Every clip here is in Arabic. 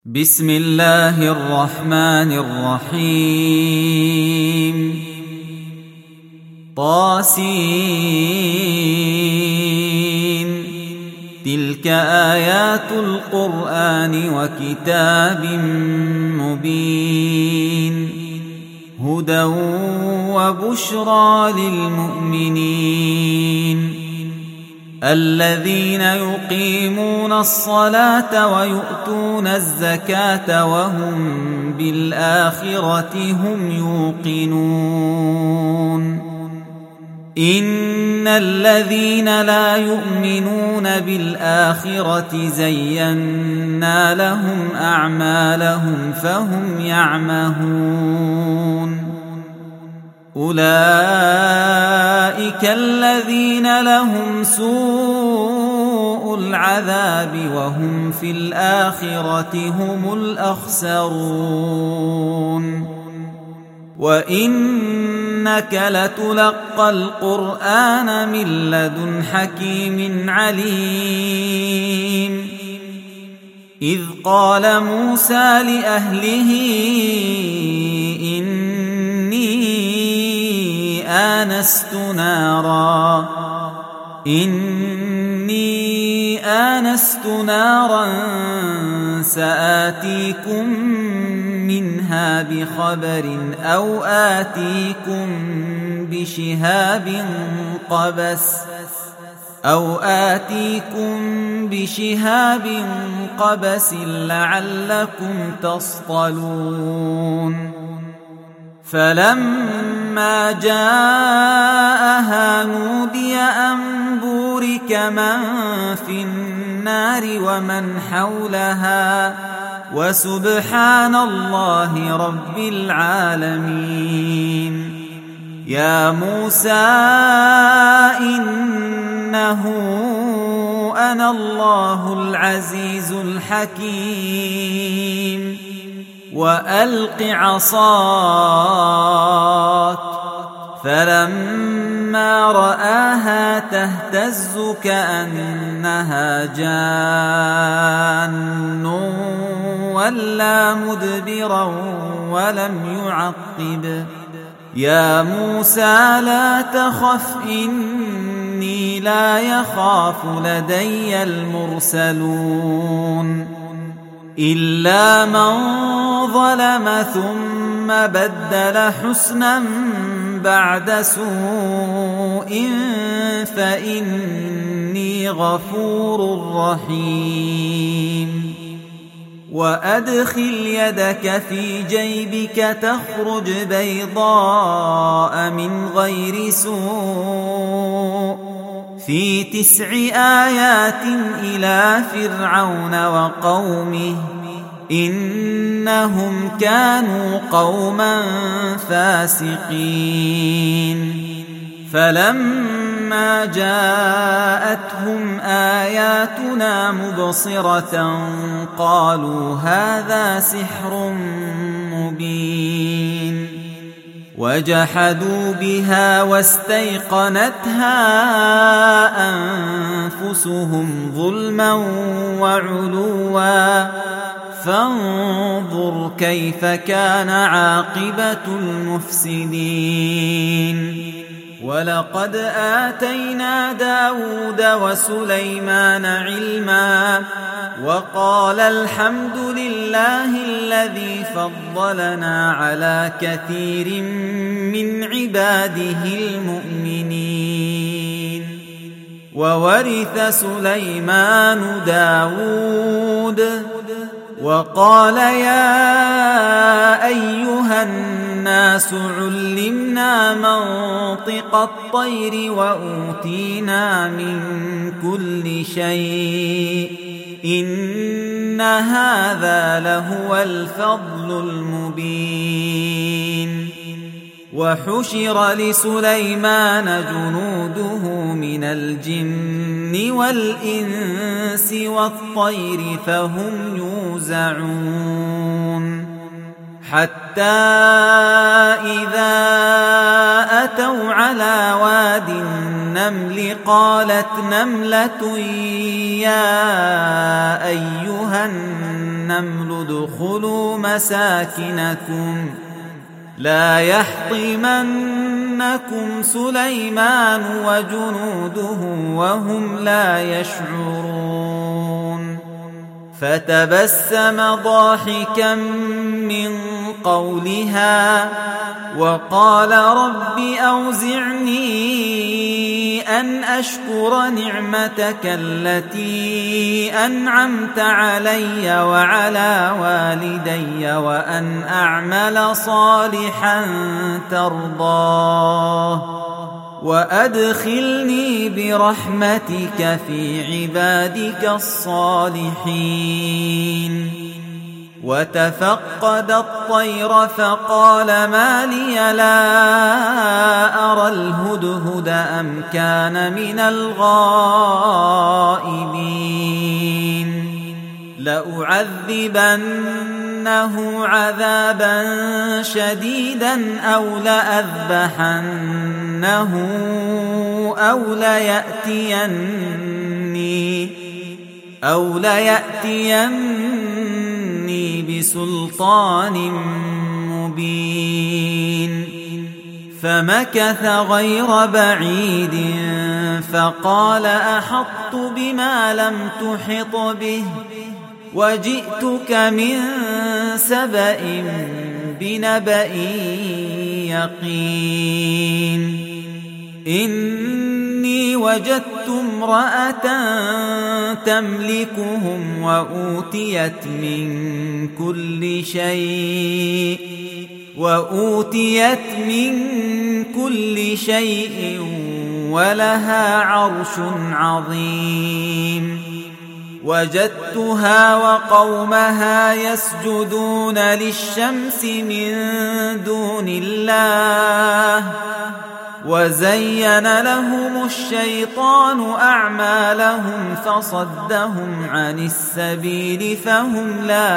بسم الله الرحمن الرحيم طاسين تلك آيات القرآن وكتاب مبين هدى وبشرى للمؤمنين الذين يقيمون الصلاة ويؤتون الزكاة وهم بالآخرة هم يوقنون إن الذين لا يؤمنون بالآخرة زينا لهم أعمالهم فهم يعمهون أولئك الذين لهم سوء العذاب وهم في الآخرة هم الأخسرون وإنك لتلقى القرآن من لدن حكيم عليم إذ قال موسى لأهله إني آنست نارا سآتيكم منها بخبر أو آتيكم بشهاب قبس لعلكم تصطلون فلما جاءها نودي أن بورك من في النار ومن حولها وسبحان الله رب العالمين يا موسى إنه أنا الله العزيز الحكيم وألق عصاك فلما رآها تهتز كأنها جان ولا مدبرا ولم يعقب يا موسى لا تخف إني لا يخاف لدي المرسلون إلا من ظلم ثم بدل حسنا بعد سوء فإني غفور رحيم وأدخل يدك في جيبك تخرج بيضاء من غير سوء في 9 آيات إلى فرعون وقومه إنهم كانوا قوما فاسقين فلما جاءتهم آياتنا مبصرة قالوا هذا سحر مبين وجحدوا بها واستيقنتها أنفسهم ظلما وعلوا فانظر كيف كان عاقبة المفسدين ولقد آتينا داود وسليمان علما وقال الحمد لله الذي فضلنا على كثير من عباده المؤمنين وورث سليمان داود وقال يا أيها الناس علمنا منطق الطير وأوتينا من كل شيء إن هذا لهو الفضل المبين وحشر لسليمان جنوده من الجن والإنس والطير فهم يوزعون حتى إذا أتوا على واد النمل قالت نملة يا أيها النمل النمل ادخلوا مساكنكم لا يحطمنكم سليمان وجنوده وهم لا يشعرون فتبسم ضاحكا من قولها وقال رب أوزعني أن أشكر نعمتك التي أنعمت علي وعلى والدي وأن أعمل صالحا ترضاه وأدخلني برحمتك في عبادك الصالحين وتفقد الطير فقال ما لي لا أرى الهدهد أم كان من الغائبين لأعذبنه عذابا شديدا أو لأذبحنه أو ليأتيني بسلطان مبين فمكث غير بعيد فقال أحطت بما لم تحط به وجئتك من سبأ بنبأ يقين إني وجدت امرأة تملكهم وأوتيت من كل شيء ولها عرش عظيم وجدتها وقومها يسجدون للشمس من دون الله وزين لهم الشيطان أعمالهم فصدهم عن السبيل فهم لا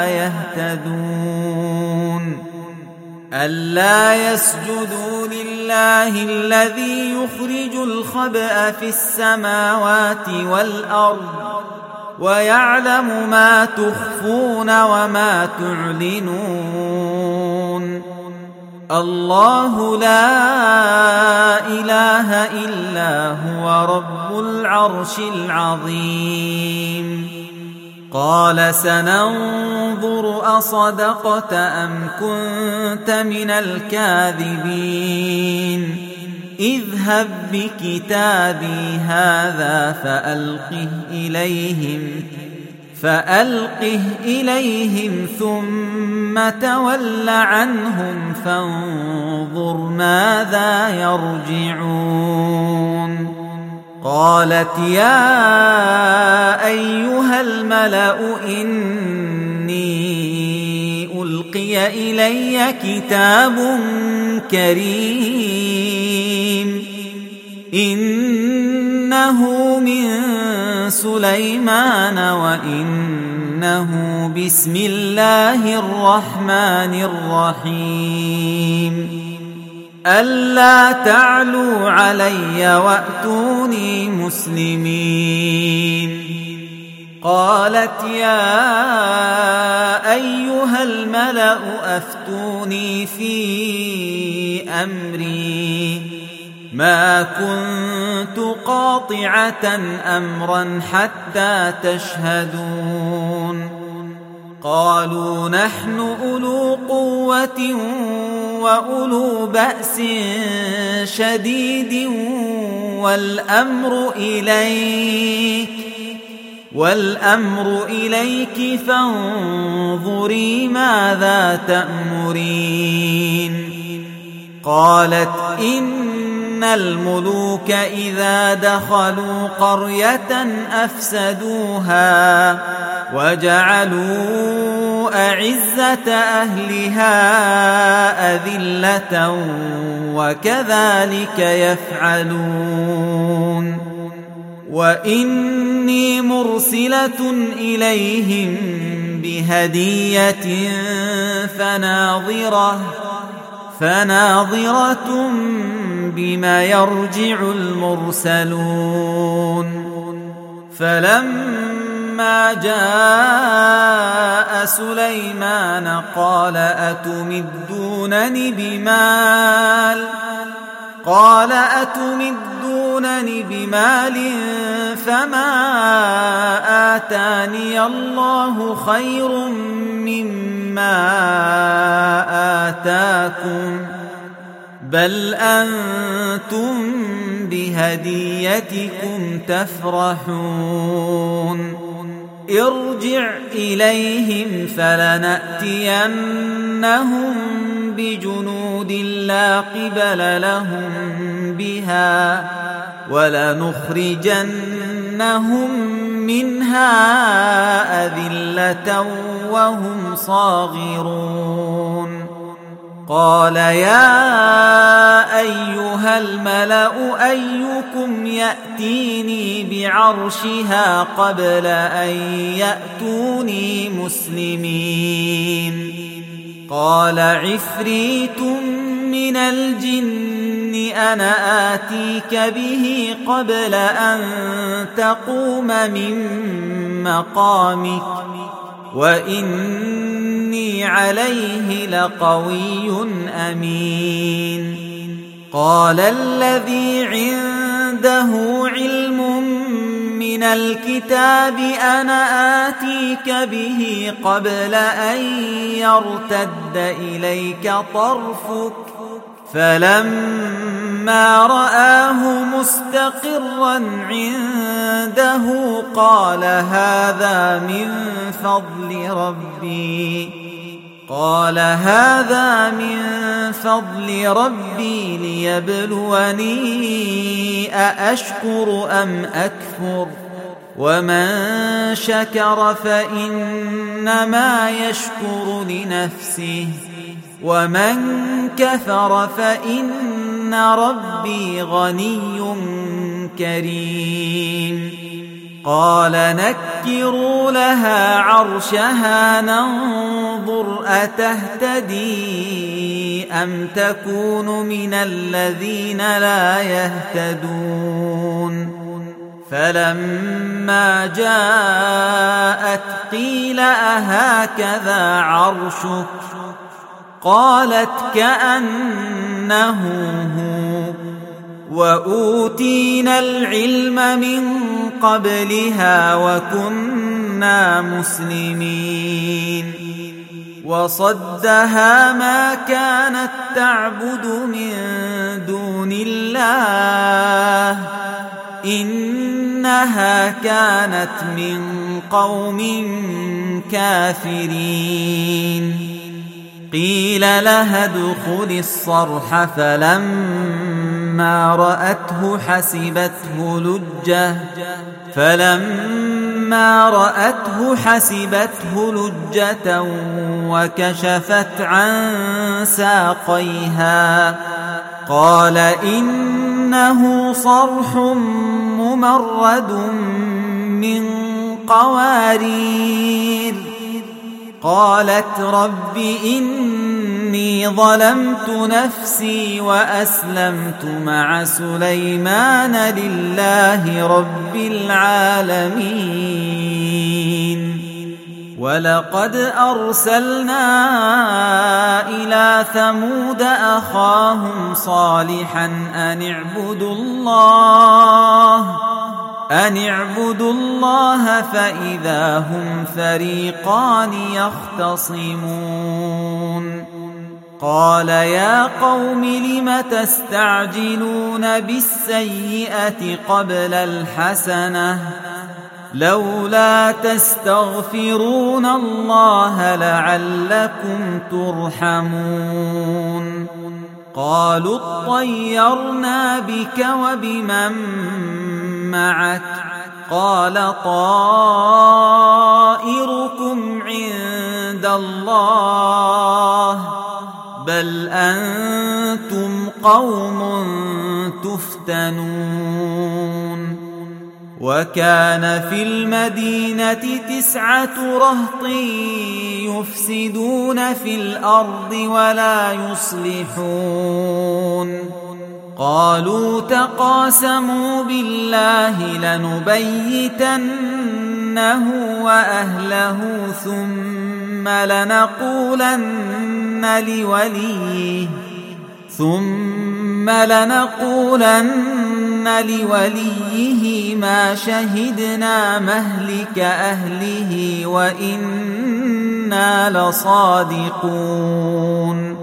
يهتدون ألا يسجدوا لله الذي يخرج الخبأ في السماوات والأرض ويعلم ما تخفون وما تعلنون الله لا إله إلا هو رب العرش العظيم قال سننظر أصدقت أم كنت من الكاذبين اذهب بكتابي هذا فألقه إليهم ثم تول عنهم فانظر ماذا يرجعون قالت يا أيها الملأ إني ألقي إلي كتاب كريم إنه من سليمان وإنه بسم الله الرحمن الرحيم ألا تعلوا علي وأتوني مسلمين قالت يا أيها الملأ أفتوني في أمري ما كنت قاطعة أمرا حتى تشهدون قالوا نحن أولو قوة وأولو بأس شديد والأمر إليك فانظري ماذا تأمرين قالت إن الملوك إذا دخلوا قرية أفسدوها وجعلوا أعزة أهلها أذلة وكذلك يفعلون وإني مرسلة إليهم بهدية فناظرة بما يرجع المرسلون فلما فلما جاء سليمان قال أتمدونني بمال فما آتاني الله خير مما آتاكم بل أنتم بهديتكم تفرحون ارجع إليهم فلنأتينهم بجنود لا قبل لهم بها ولنخرجنهم منها أذلة وهم صاغرون قال يا أيها الملأ أيكم يأتيني بعرشها قبل أن يأتوني مسلمين قال عفريت من الجن أنا آتيك به قبل أن تقوم من مقامك وإني عليه لقوي أمين قال الذي عنده علم من الكتاب أنا آتيك به قبل أن يرتد إليك طرفك فلما رآه مستقرا عنده قال هذا من فضل ربي ليبلوني أأشكر أم أكفر ومن شكر فإنما يشكر لنفسه ومن كفر فإن ربي غني كريم قال نكروا لها عرشها ننظر أتهتدي أم تكون من الذين لا يهتدون فلما جاءت قيل أهكذا عرشك قالت كأنه هو وأوتينا العلم من قبلها وكنا مسلمين وصدها ما كانت تعبد من دون الله إنها كانت من قوم كافرين قيل لها ادخل الصرح فلما رأته حسبته لجة وكشفت عن ساقيها قال إنه صرح ممرد من قوارير قالت رب إني ظلمت نفسي وأسلمت مع سليمان لله رب العالمين ولقد أرسلنا إلى ثمود أخاهم صالحا أن اعبدوا الله فإذا هم فريقان يختصمون قال يا قوم لم تستعجلون بالسيئة قبل الحسنة لولا تستغفرون الله لعلكم ترحمون قالوا اطيرنا بك وبمن معك قال طائركم عند الله بل أنتم قوم تفتنون وكان في المدينة 9 رهط يفسدون في الأرض ولا يصلحون قالوا تقاسموا بالله لنبيتنه لنخرجنه وأهله ثم لنقولن لوليه ما شهدنا مهلك أهله وإنا لصادقون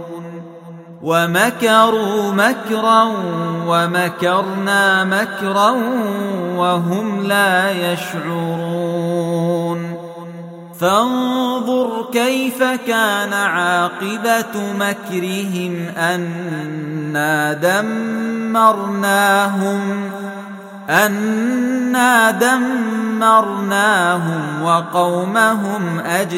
ومكروا مكرا ومكرنا مكرا وهم لا يشعرون فانظر كيف كان عاقبة مكرهم أنا دمرناهم وقومهم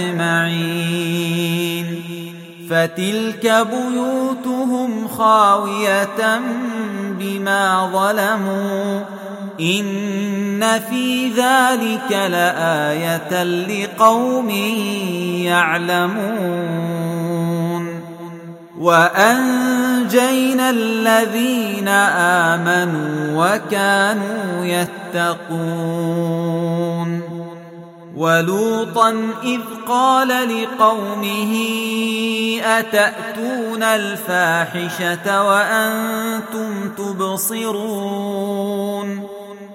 أجمعين فتلك بيوتهم خاوية بما ظلموا إن في ذلك لآية لقوم يعلمون وأنجينا الذين آمنوا وكانوا يتقون ولوطا إذ قال لقومه أتأتون الفاحشة وأنتم تبصرون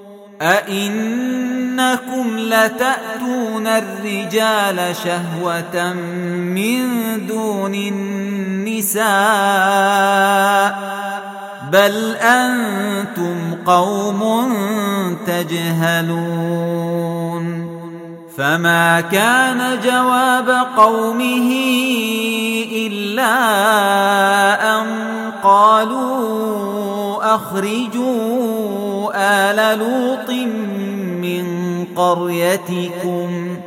أئنكم لتأتون الرجال شهوة من دون النساء بل أنتم قوم تجهلون فما كان جواب قومه إلا أن قالوا أخرجوا آل لوط من قريتكم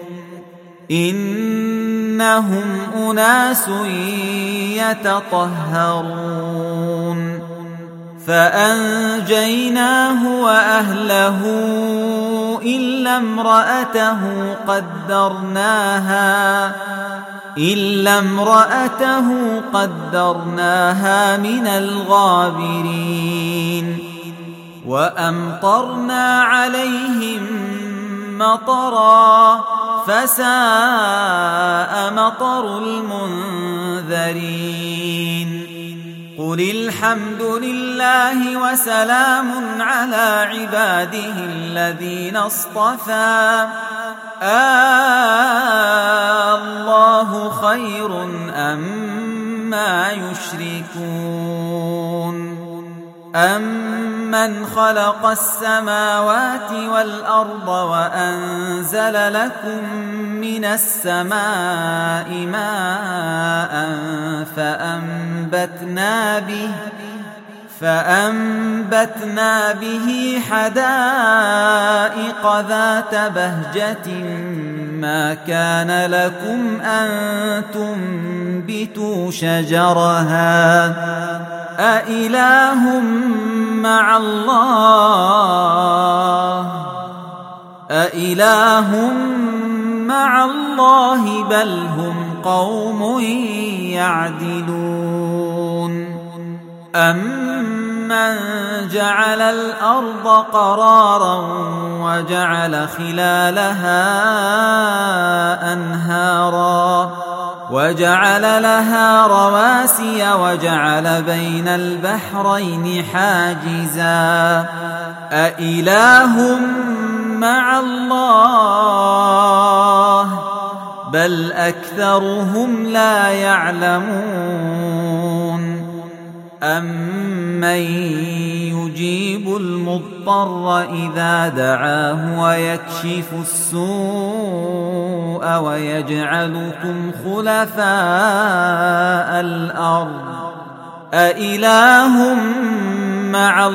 إنهم أناس يتطهرون فأنجيناه وأهله إلا امرأته قدرناها من الغابرين وأمطرنا عليهم مطرا فساء مطر المنذرين قل الحمد لله وسلام على عباده الذين اصطفى الله خير أما يشركون أمن خلق السماوات والأرض وأنزل لكم من السماء ماء فأنبتنا به حدائق ذات بهجة ما كان لكم أن تنبتوا شجرها أإله مع الله بل هم قوم يعدلون أمن جعل الأرض قرارا وجعل خلالها أنهارا وجعل لها رواسي وجعل بين البحرين حاجزا أإله مع الله بل أكثرهم لا يعلمون أمن يجيب المضطر إذا دعاه ويكشف السوء ويجعلكم خلفاء الأرض أإله مع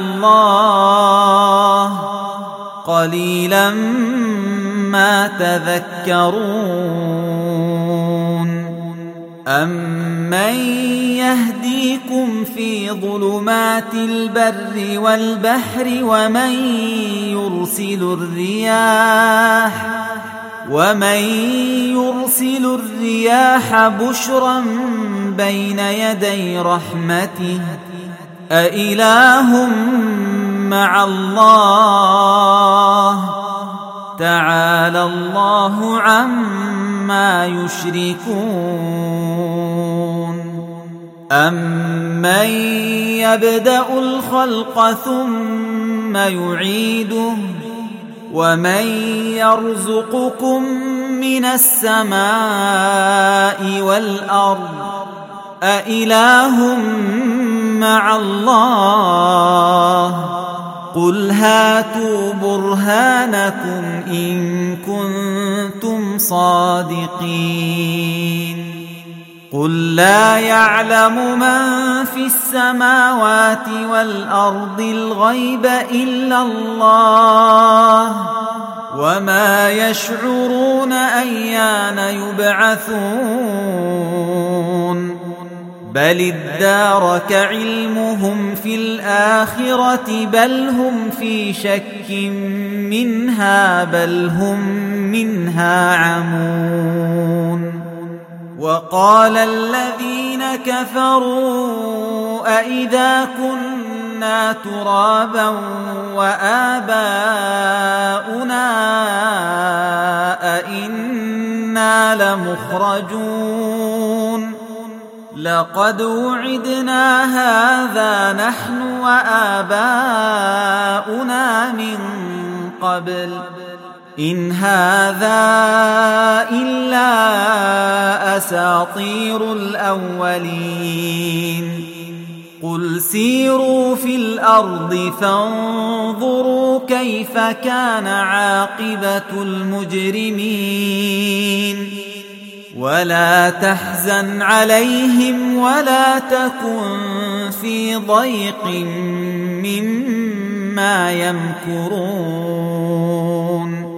الله قليلا ما تذكرون أمن يهديكم في ظلمات البر والبحر ومن يرسل الرياح بشرا بين يدي رحمته أإله مع الله تعالى الله عما يشركون أمن يبدأ الخلق ثم يعيده ومن يرزقكم من السماء والأرض أإله مع الله قل هاتوا برهانكم إن كنتم صادقين قل لا يعلم من في السماوات والأرض الغيب إلا الله وما يشعرون أيان يبعثون بل ادارك علمهم في الآخرة بل هم في شك منها بل هم منها عمون وقال الذين كفروا أئذا كنا ترابا وآباؤنا أئنا لمخرجون لقد وعدنا هذا نحن وآباؤنا من قبل إن هذا إلا أساطير الأولين قل سيروا في الأرض فانظروا كيف كان عاقبة المجرمين ولا تحزن عليهم ولا تكن في ضيق مما يمكرون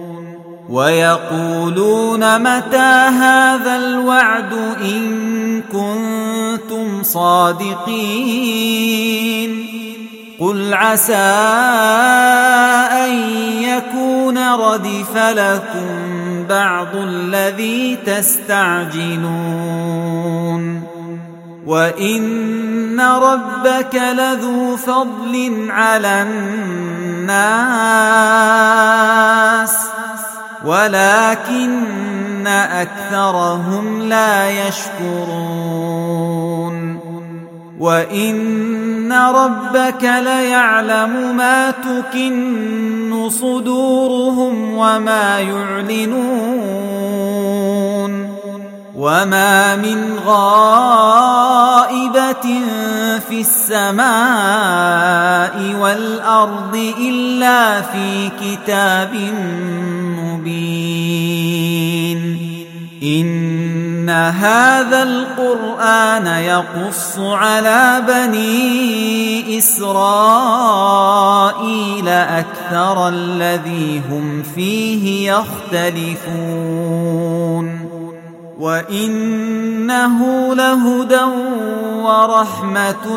ويقولون متى هذا الوعد إن كنتم صادقين قل عسى أن يكون ردف لكم بعض الذي تستعجلون وإن ربك لذو فضل على الناس ولكن أكثرهم لا يشكرون وإن ربك ليعلم ما تكن صدورهم وما يعلنون وما من غائبة في السماء والأرض إلا في كتاب مبين إن هذا القرآن يقص على بني إسرائيل أكثر الذي هم فيه يختلفون وإنه لهدى ورحمة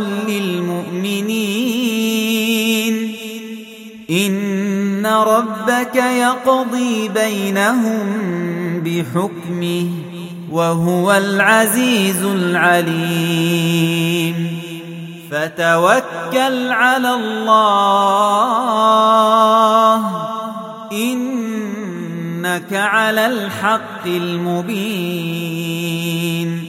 للمؤمنين إن ربك يقضي بينهم بحكمه وهو العزيز العليم فتوكل على الله إنك على الحق المبين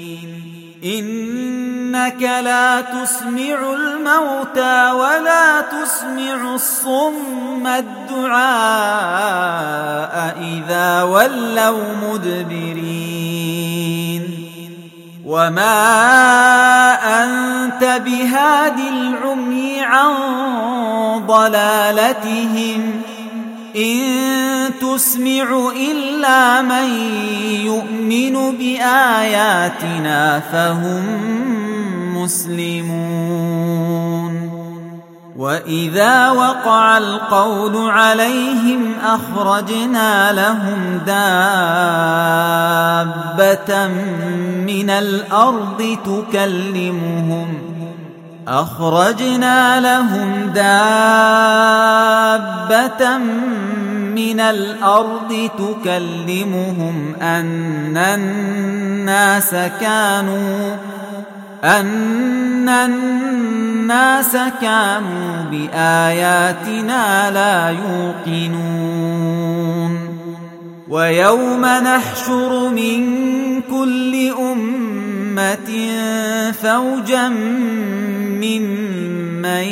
إنك لا تسمع الموتى ولا تسمع الصم الدعاء إذا ولوا مدبرين وما أنت بهاد العمي عن ضلالتهم إن تسمع إلا من يؤمن بآياتنا فهم مسلمون وإذا وقع القول عليهم أخرجنا لهم دابة من الأرض تكلمهم أن الناس كانوا بآياتنا لا يوقنون ويوم نحشر من كل أمة فوجا ممن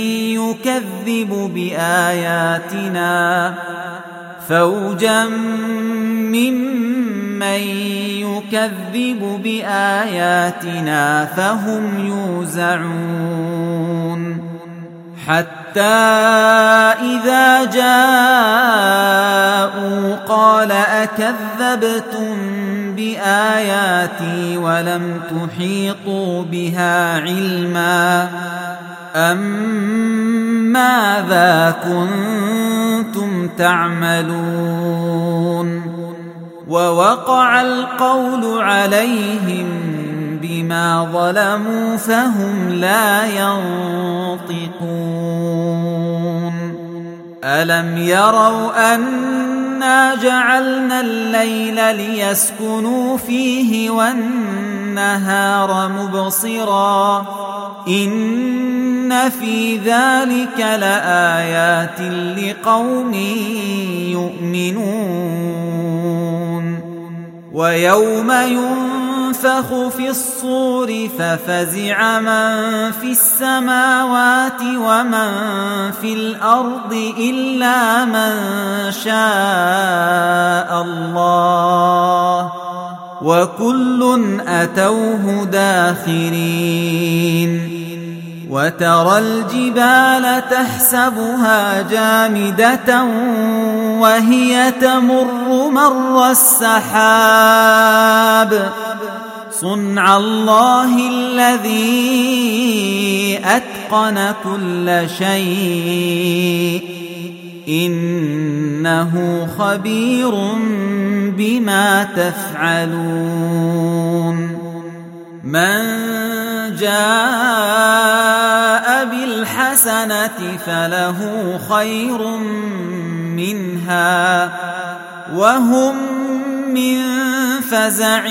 يكذب بآياتنا فهم يوزعون حتى إذا جاءوا قال أكذبتم بآياتي ولم تحيطوا بها علما أم ماذا كنتم تعملون ووقع القول عليهم بما ظلموا فهم لا ينطقون ألم يروا أنا جعلنا الليل ليسكنوا فيه والنهار مبصرا إن في ذلك لآيات لقوم يؤمنون ويوم ينفخ في الصور ففزع من في السماوات ومن في الأرض إلا من شاء الله وكل أتوه داخرين وترى الجبال تحسبها جامدة وهي تمر مر السحاب صنع الله الذي أتقن كل شيء إنه خبير بما تفعلون من جاء بالحسنة فله خير منها وهم من فزع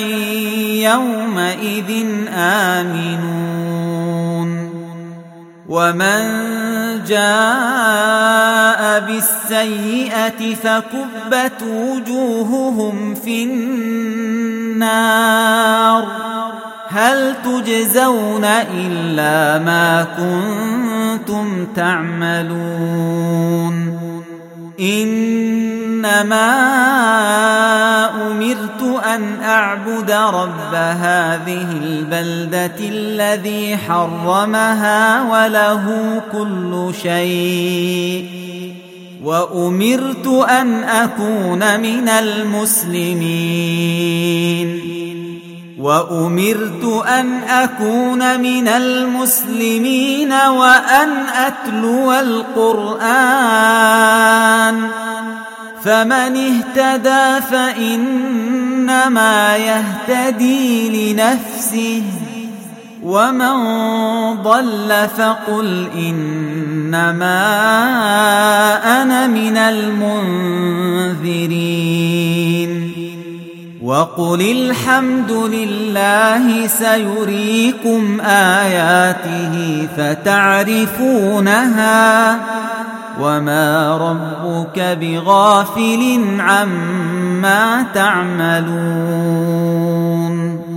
يومئذ آمنون ومن جاء بالسيئة فكبت وجوههم في النار هل تجزون إلا ما كنتم تعملون إنما أمرت أن أعبد رب هذه البلدة الذي حرمها وله كل شيء وأمرت أن أكون من المسلمين وأن أتلو القرآن فمن اهتدى فإنما يهتدي لنفسه ومن ضل فقل إنما أنا من المنذرين وقل الحمد لله سيريكم آياته فتعرفونها وما ربك بغافل عما تعملون